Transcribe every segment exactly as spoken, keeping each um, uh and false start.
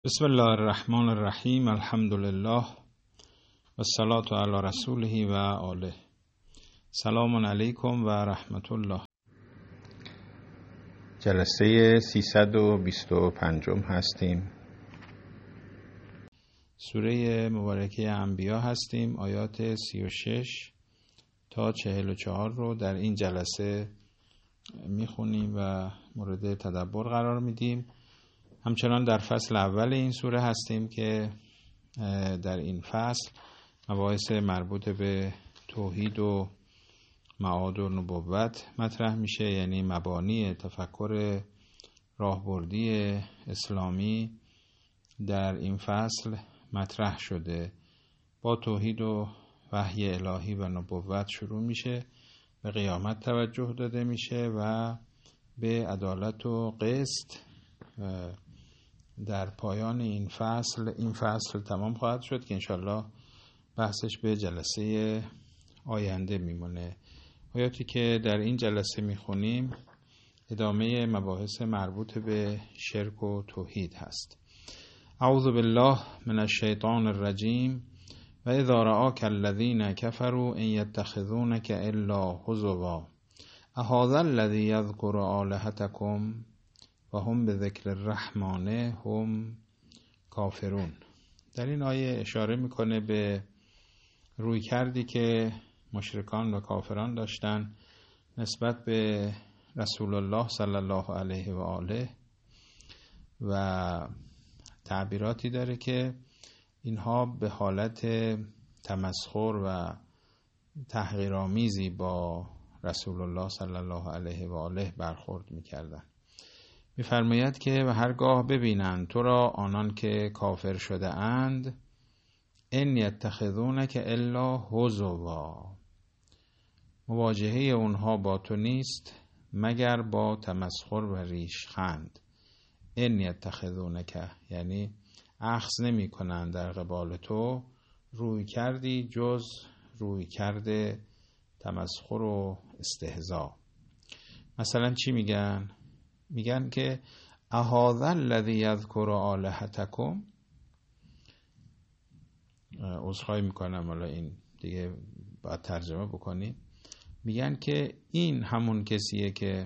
بسم الله الرحمن الرحیم. الحمد لله و الصلاة علی رسوله و آله. سلام علیکم و رحمت الله. جلسه سیصد و بیست و پنج هستیم. سوره مبارکه انبیا هستیم. آیات سی و شش تا چهل و چهار رو در این جلسه میخونیم و مورد تدبر قرار میدیم. همچنان در فصل اول این سوره هستیم که در این فصل مباحث مربوط به توحید و معاد و نبوت مطرح میشه، یعنی مبانی تفکر راهبردی اسلامی در این فصل مطرح شده. با توحید و وحی الهی و نبوت شروع میشه، به قیامت توجه داده میشه و به عدالت و قسط در پایان این فصل این فصل تمام خواهد شد که انشالله بحثش به جلسه آینده میمونه. آیاتی که در این جلسه میخونیم ادامه مباحث مربوط به شرک و توحید هست. اعوذ بالله من الشیطان الرجیم و اذا رآک الذین کفروا ان یتخذونک الا هزوا اهذا الذی یذکر آلهتکم و هم به ذکر الرحمن هم کافرون. در این آیه اشاره میکنه به روی کردی که مشرکان و کافران داشتن نسبت به رسول الله صلی الله علیه و آله و تعبیراتی داره که اینها به حالت تمسخر و تحقیرآمیزی با رسول الله صلی الله علیه و آله برخورد میکردن. می‌فرماید که و هرگاه ببینند تو را آنان که کافر شده اند ان یتخذونک الا هزوا، مواجهه اونها با تو نیست مگر با تمسخر و ریشخند. ان یتخذونک یعنی اخذ نمی کنند در قبال تو روی کردی جز روی کرده تمسخر و استهزا. مثلا چی میگن؟ میگن که اهذا الذی یذکر آلهتکم، عذرخواهی میکنم حالا این دیگه باید ترجمه بکنیم، میگن که این همون کسیه که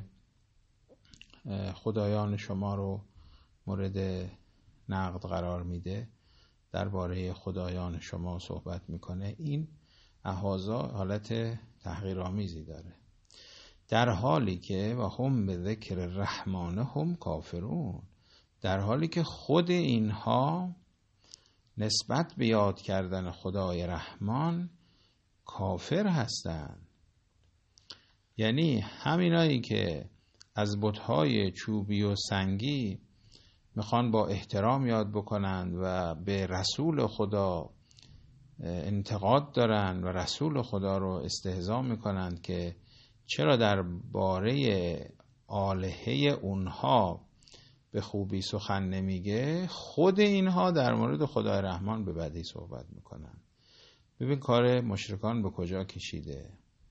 خدایان شما رو مورد نقد قرار میده، درباره خدایان شما صحبت میکنه. این اهذا حالت تحقیرآمیزی داره، در حالی که و هم به ذکر الرحمن هم کافرون، در حالی که خود اینها نسبت به یاد کردن خدای رحمان کافر هستند. یعنی همینایی که از بت‌های چوبی و سنگی میخوان با احترام یاد بکنند و به رسول خدا انتقاد دارن و رسول خدا رو استهزا میکنند که چرا در باره آلهه اونها به خوبی سخن نمیگه، خود اینها در مورد خدای رحمان به بدی صحبت میکنن. ببین کار مشرکان به کجا کشیده،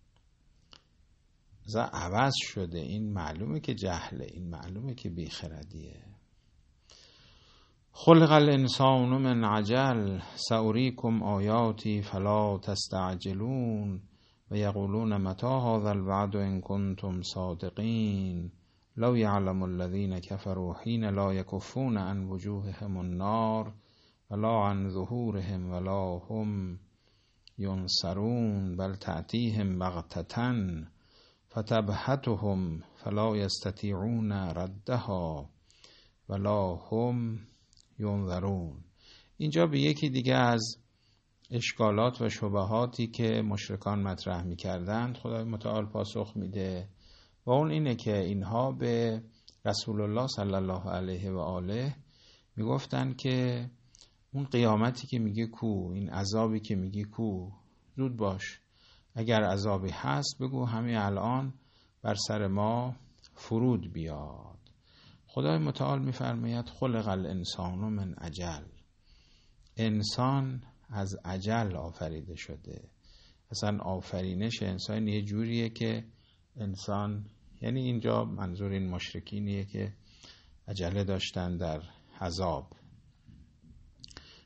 از عوض شده. این معلومه که جهله، این معلومه که بیخردیه. خلق الانسان من عجل سأریکم آیاتی فلا تستعجلون و یقولون متى هذا الوعد ان کنتم صادقین لو یعلم الذین کفروا حین لا یکفون عن وجوههم النار ولا عن ظهورهم ولا هم ینصرون بل تأتیهم بغتة فتبهتهم فلا یستطیعون ردها ولا هم ینظرون. اینجا به یکی دیگه از اشکالات و شبهاتی که مشرکان مطرح می‌کردند خدای متعال پاسخ میده و اون اینه که اینها به رسول الله صلی الله علیه و آله میگفتن که اون قیامتی که میگه کو، این عذابی که میگه کو، زود باش، اگر عذابی هست بگو همین الان بر سر ما فرود بیاد. خدای متعال میفرماید خلق الانسان من عجل، انسان از عجل آفریده شده. اصلا آفرینش انسان یه جوریه که انسان، یعنی اینجا منظور این مشرکینیه که عجله داشتن در عذاب،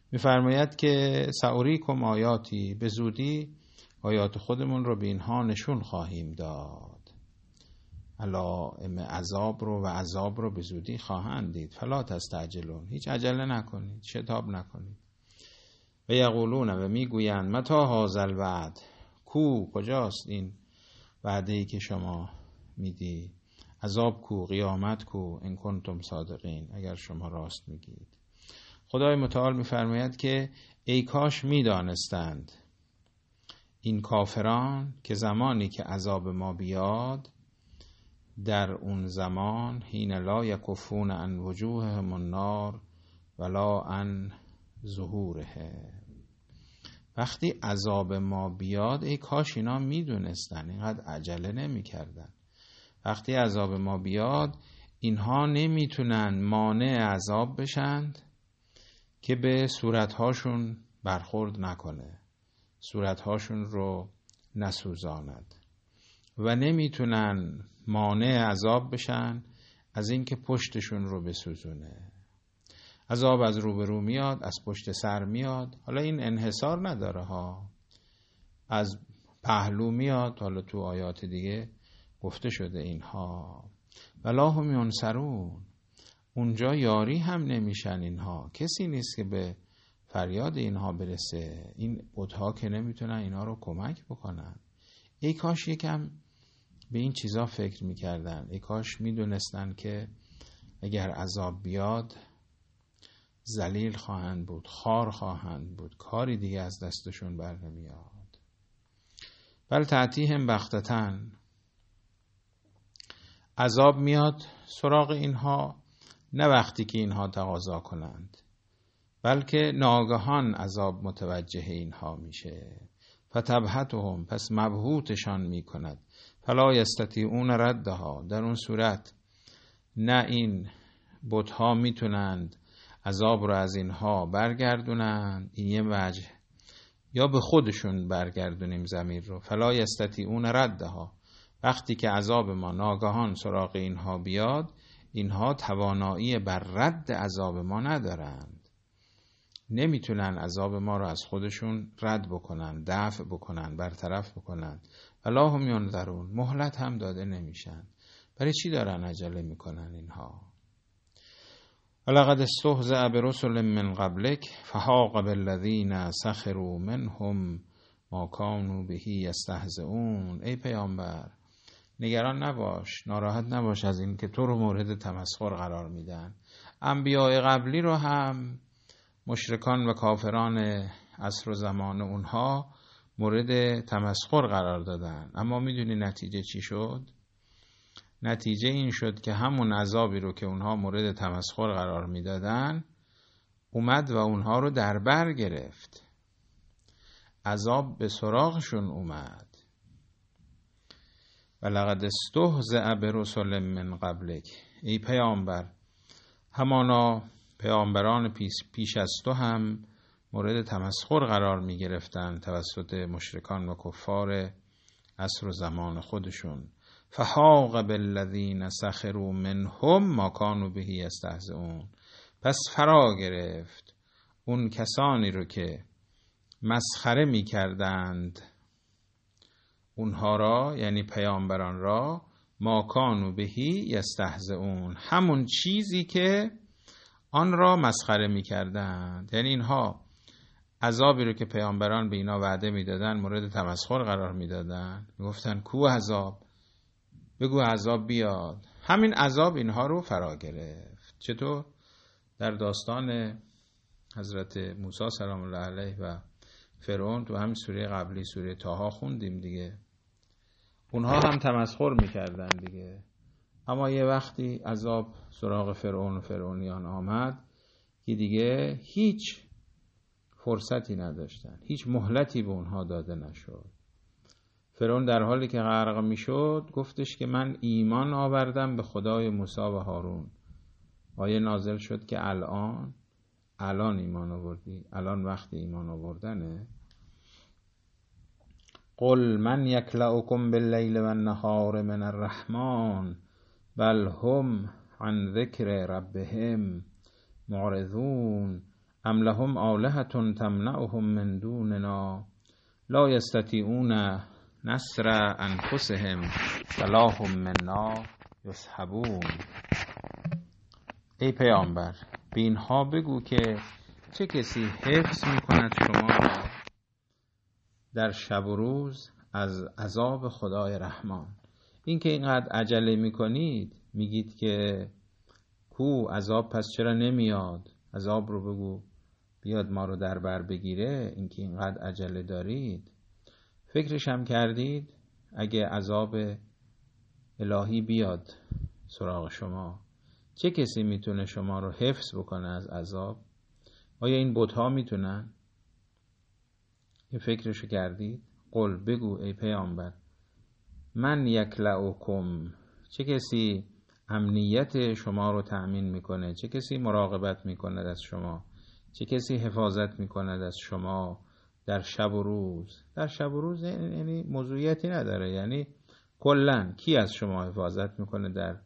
میفرماید که سأریکم آیاتی، به زودی آیات خودمون رو به اینها نشون خواهیم داد. علائم عذاب رو و عذاب رو به زودی خواهند دید. فلا تستعجلون، هیچ عجله نکنید، شتاب نکنید. و یقولون، و میگویند متی هذا الوعد، کو، کجاست این وعده ای که شما میدی؟ عذاب کو، قیامت کو، ان کنتم صادقین، اگر شما راست میگید. خدای متعال میفرماید که ای کاش میدانستند این کافران که زمانی که عذاب ما بیاد، در اون زمان حین لا یکفون عن وجوههم النار ولا عن ظهورهم، وقتی عذاب ما بیاد ای کاش اینا میدونستن، اینقدر عجله نمی کردن. وقتی عذاب ما بیاد اینها نمیتونن مانع عذاب بشند که به صورتهاشون برخورد نکنه، صورتهاشون رو نسوزاند، و نمیتونن مانع عذاب بشن از اینکه پشتشون رو بسوزونه. عذاب از روبرو میاد، از پشت سر میاد، حالا این انحصار نداره ها، از پهلو میاد، حالا تو آیات دیگه گفته شده اینها. ولا هم ینصرون، اونجا یاری هم نمیشن اینها، کسی نیست که به فریاد اینها برسه. این بت‌ها که نمیتونن اینها رو کمک بکنن. ای کاش یکم به این چیزا فکر میکردن، ای کاش میدونستن که اگر عذاب بیاد ذلیل خواهند بود، خار خواهند بود، کاری دیگه از دستشون بر نمیاد. بل تأتیهم بغتةً، عذاب میاد سراغ اینها نه وقتی که اینها تقاضا کنند، بلکه ناگهان عذاب متوجه اینها میشه. فتبهتهم، پس مبهوتشان میکند. فلا یستطیعون ردها، در اون صورت نه این بت‌ها میتونند عذاب رو از اینها برگردونند، این یه وجه، یا به خودشون برگردونیم ضمیر رو. فلا یستطیعون ردها، وقتی که عذاب ما ناگهان سراغ اینها بیاد اینها توانایی بر رد عذاب ما ندارند، نمیتونن عذاب ما رو از خودشون رد بکنن، دفع بکنن، برطرف بکنن. ولا هم ینظرون، مهلت هم داده نمیشن. برای چی دارن عجله میکنن اینها؟ ولقد استهزأ برسل من قبلک فحاق بالذین سخروا منهم ما کانوا به یستهزئون. ای پیامبر نگران نباش، ناراحت نباش از این که تو رو مورد تمسخر قرار میدن. انبیاء قبلی رو هم مشرکان و کافران عصر و زمان اونها مورد تمسخر قرار دادن، اما میدونی نتیجه چی شد؟ نتیجه این شد که همون عذابی رو که اونها مورد تمسخر قرار میدادن اومد و اونها رو در بر گرفت، عذاب به سراغشون اومد. ولقد استهزأ برسل من قبلک، ای پیامبر همانا پیامبران پیش, پیش از تو هم مورد تمسخر قرار می گرفتن توسط مشرکان و کفار عصر و زمان خودشون. فحاق بالذین سخروا منهم ما کانوا به یستهزئون، پس فرا گرفت اون کسانی رو که مسخره می کردند اونها را، یعنی پیامبران را، ما کانوا به یستهزئون، همون چیزی که آن را مسخره می کردند. یعنی اینها عذابی رو که پیامبران به اینا وعده می دادن مورد تمسخر قرار می دادن، می گفتن کو عذاب، بگو عذاب بیاد. همین عذاب اینها رو فرا گرفت. چطور؟ در داستان حضرت موسی سلام الله علیه و فرعون تو همین سوره قبلی سوره طه خوندیم دیگه. اونها هم تمسخر میکردن دیگه، اما یه وقتی عذاب سراغ فرعون و فرعونیان آمد که دیگه هیچ فرصتی نداشتن، هیچ مهلتی به اونها داده نشد. فرعون در حالی که غرق میشد گفتش که من ایمان آوردم به خدای موسی و هارون. آیه نازل شد که الان الان ایمان آوردی، الان وقت ایمان آوردنه. قل من یکلؤکم باللیل و النهار من الرحمن بل هم عن ذکر ربهم معرضون ام لهم آلهة تمنعهم من دوننا لا یستطیعون نصر انفسهم ولا هم منا یصحبون. ای پیامبر به اینها بگو که چه کسی حفظ میکند شما را در شب و روز از عذاب خدای رحمان. این که اینقدر عجله میکنید، میگید که کو عذاب پس چرا نمیاد، عذاب رو بگو بیاد ما رو در بر بگیره، این که اینقدر عجله دارید، فکرش هم کردید اگه عذاب الهی بیاد سراغ شما، چه کسی میتونه شما رو حفظ بکنه از عذاب؟ آیا این بت‌ها میتونن؟ این فکرشو کردید؟ قل بگو ای پیامبر من یکلؤکم، چه کسی امنیت شما رو تأمین میکنه، چه کسی مراقبت میکنه از شما، چه کسی حفاظت میکنه از شما در شب و روز؟ در شب و روز یعنی موضوعیتی نداره، یعنی کلن کی از شما حفاظت میکنه در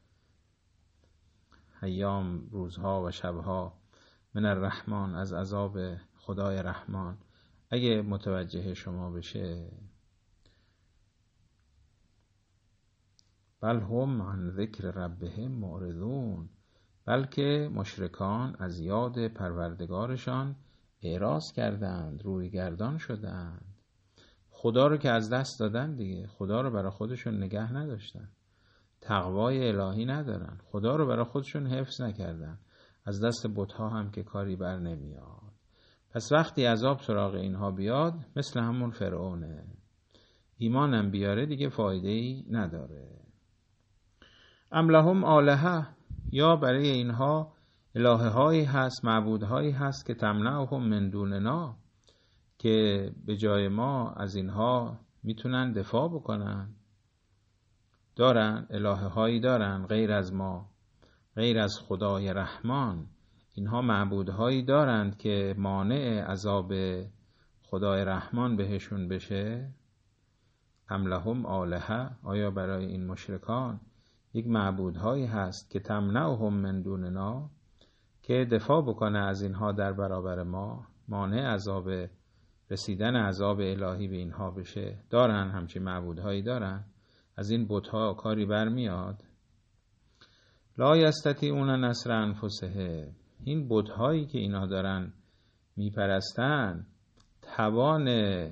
ایام، روزها و شبها؟ من الرحمن، از عذاب خدای رحمان اگه متوجه شما بشه. بل هم عن ذکر ربهم معرضون، بلکه مشرکان از یاد پروردگارشان اعراض کردند، روی گردان شدند. خدا رو که از دست دادن دیگه، خدا رو برای خودشون نگه نداشتن، تقوای الهی ندارن، خدا رو برای خودشون حفظ نکردن، از دست بت‌ها هم که کاری بر نمیاد. پس وقتی عذاب سراغ اینها بیاد مثل همون فرعونه، ایمانم بیاره دیگه فایده‌ای نداره. ام لهم آلهه، یا برای اینها الهه هایی هست، معبود هایی هست که تمنعهم من دوننا، که به جای ما از اینها میتونن دفاع بکنن. دارن الهه هایی دارن غیر از ما، غیر از خدای رحمان، اینها معبود هایی دارند که مانع عذاب خدای رحمان بهشون بشه. ام لهم آلهه، آیا برای این مشرکان یک معبود هایی هست که تمنعهم من دوننا، که دفاع بکنه از اینها در برابر ما، مانع عذاب رسیدن عذاب الهی به اینها بشه؟ دارن همچین معبودهایی دارن؟ از این بت‌ها کاری برمیاد؟ لا یستطیعون نصر انفسهم، این بت‌هایی که اینا دارن میپرستن توان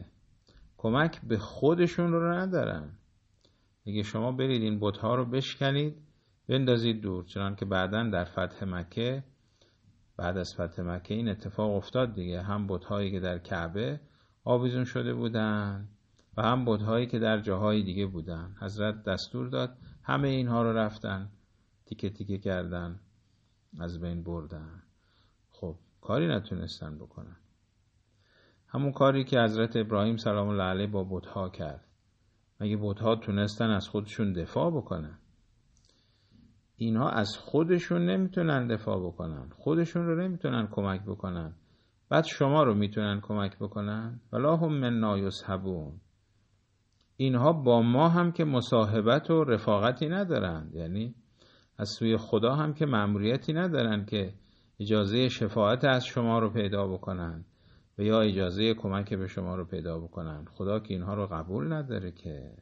کمک به خودشون رو ندارن. اگه شما برید این بت‌ها رو بشکنید بندازید دور، چنان که بعداً در فتح مکه، بعد از فتح مکه این اتفاق افتاد دیگه، هم بت‌هایی که در کعبه آویزون شده بودن و هم بت‌هایی که در جاهای دیگه بودن. حضرت دستور داد همه اینها رو رفتن تیکه تیکه کردن، از بین بردن. خب کاری نتونستن بکنن، همون کاری که حضرت ابراهیم سلام الله علیه با بت‌ها کرد. مگه بت‌ها تونستن از خودشون دفاع بکنن؟ اینها از خودشون نمیتونن دفاع بکنن، خودشون رو نمیتونن کمک بکنن، بعد شما رو میتونن کمک بکنن؟ ولا هم منا یصحبون، اینها با ما هم که مصاحبت و رفاقتی ندارن، یعنی از سوی خدا هم که مأموریتی ندارن که اجازه شفاعت از شما رو پیدا بکنن و یا اجازه کمک به شما رو پیدا بکنن. خدا که اینها رو قبول نداره که.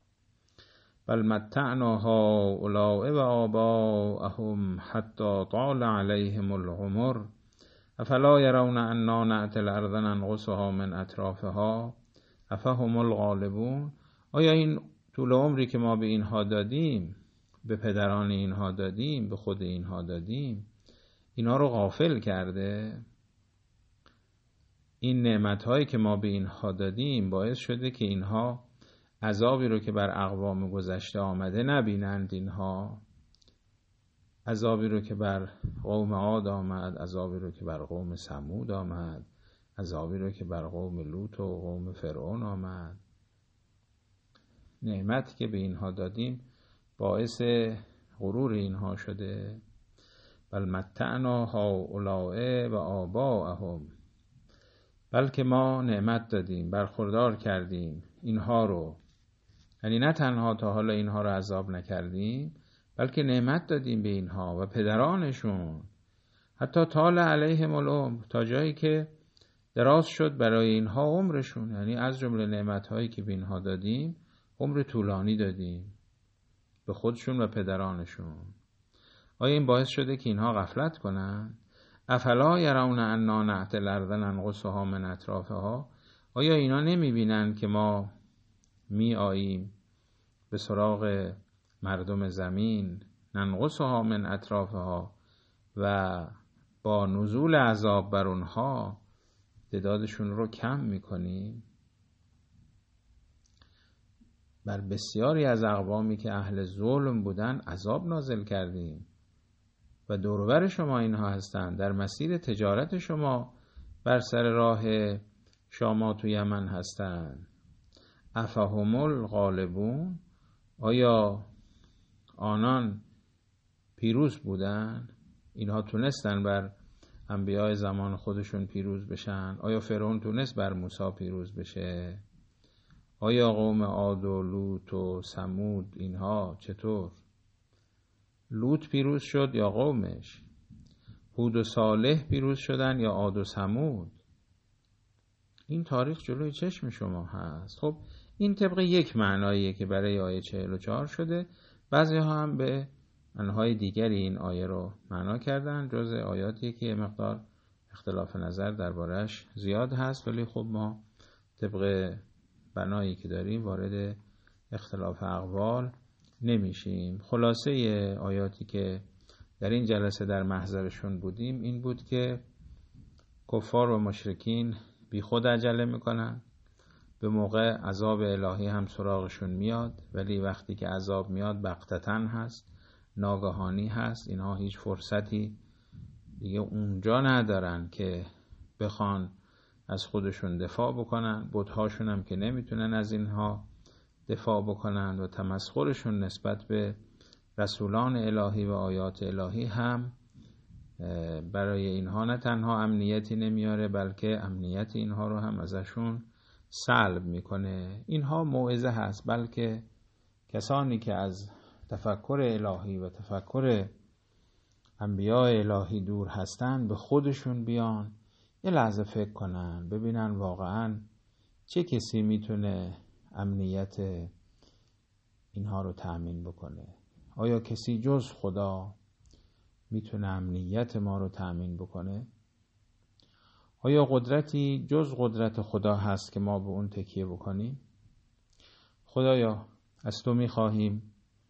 بل متعنا هؤلاء و آباءهم حتی طال علیهم العمر افلا یرون انا نأتی الارض ننقصها من اطرافها افهم الغالبون، آیا این طول عمری که ما به اینها دادیم، به پدران اینها دادیم، به خود اینها دادیم، اینها رو غافل کرده؟ این نعمت‌هایی که ما به اینها دادیم باعث شده که اینها عذابی رو که بر اقوام گذشته آمده نبینند، اینها عذابی رو که بر قوم عاد آمد، عذابی رو که بر قوم ثمود آمد، عذابی رو که بر قوم لوط و قوم فرعون آمد. نعمتی که به اینها دادیم باعث غرور اینها شده. بل متعنا هؤلاء و آباءهم، بلکه ما نعمت دادیم، برخوردار کردیم اینها رو، یعنی نه تنها تا حالا اینها رو عذاب نکردیم، بلکه نعمت دادیم به اینها و پدرانشون، حتی طال علیهم العمر، تا جایی که دراز شد برای اینها عمرشون. یعنی از جمله نعمت‌هایی که به اینها دادیم عمر طولانی دادیم به خودشون و پدرانشون. آیا این باعث شده که اینها غفلت کنن؟ افلا یرون انا نأتی الارض ننقصها من اطرافها، آیا اینا نمیبینن که ما می آییم به سراغ مردم زمین، ننقصها من اطرافها، و با نزول عذاب بر اونها تعدادشون رو کم میکنیم؟ بر بسیاری از اقوامی که اهل ظلم بودن عذاب نازل کردیم و دوروبر شما اینها هستند، در مسیر تجارت شما بر سر راه شما تو یمن هستند. افهم الغالبون، آیا آنان پیروز بودن؟ اینها تونستن بر انبیاء زمان خودشون پیروز بشن؟ آیا فرعون تونست بر موسی پیروز بشه؟ آیا قوم عاد و لوط و ثمود اینها چطور؟ لوط پیروز شد یا قومش؟ هود و صالح پیروز شدن یا عاد و ثمود؟ این تاریخ جلوی چشم شما هست. خب این طبق یک معناییه که برای آیه چهل و چهار شده. بعضی ها هم به معناهای دیگری این آیه رو معنا کردن، جز آیاتی که مقدار اختلاف نظر دربارش زیاد هست، ولی خب ما طبق بنایی که داریم وارد اختلاف اقوال نمیشیم. خلاصه آیاتی که در این جلسه در محضرشون بودیم این بود که کفار و مشرکین بی خود عجله میکنن، به موقع عذاب الهی هم سراغشون میاد، ولی وقتی که عذاب میاد بغتتن هست، ناگهانی هست. اینها هیچ فرصتی دیگه اونجا ندارن که بخوان از خودشون دفاع بکنن. بت‌هاشون هم که نمیتونن از اینها دفاع بکنن و تمسخرشون نسبت به رسولان الهی و آیات الهی هم برای اینها نه تنها امنیتی نمیاره، بلکه امنیت اینها رو هم ازشون سلب میکنه. اینها موعظه هست، بلکه کسانی که از تفکر الهی و تفکر انبیاء الهی دور هستن به خودشون بیان، یه لحظه فکر کنن، ببینن واقعا چه کسی میتونه امنیت اینها رو تأمین بکنه. آیا کسی جز خدا میتونه امنیت ما رو تأمین بکنه؟ آیا قدرتی جز قدرت خدا هست که ما به اون تکیه بکنیم؟ خدایا از تو میخواهیم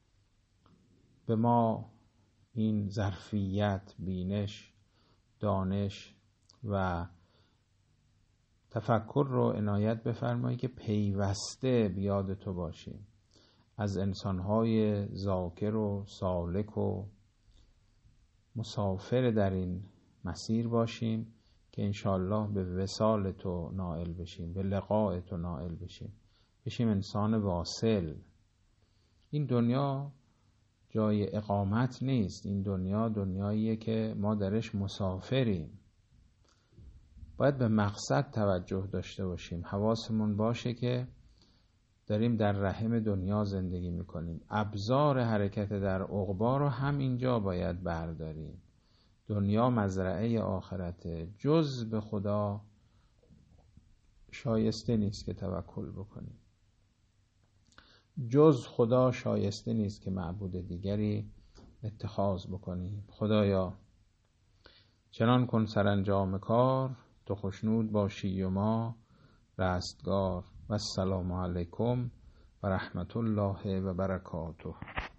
به ما این ظرفیت، بینش، دانش و تفکر رو عنایت بفرمایی که پیوسته بیاد تو باشیم، از انسانهای ذاکر و سالک و مسافر در این مسیر باشیم که انشالله به وصال تو نائل بشیم، به لقاء تو نائل بشیم، بشیم انسان واصل. این دنیا جای اقامت نیست، این دنیا دنیاییه که ما درش مسافریم. باید به مقصد توجه داشته باشیم، حواسمون باشه که داریم در رحم دنیا زندگی میکنیم. ابزار حرکت در عقبا رو هم اینجا باید برداریم. دنیا مزرعه آخرته، جز به خدا شایسته نیست که توکل بکنیم، جز خدا شایسته نیست که معبود دیگری اتخاذ بکنیم. خدایا چنان کن سرانجام کار، تو خوشنود باشی و ما رستگار. و السلام علیکم و رحمت الله و برکاته.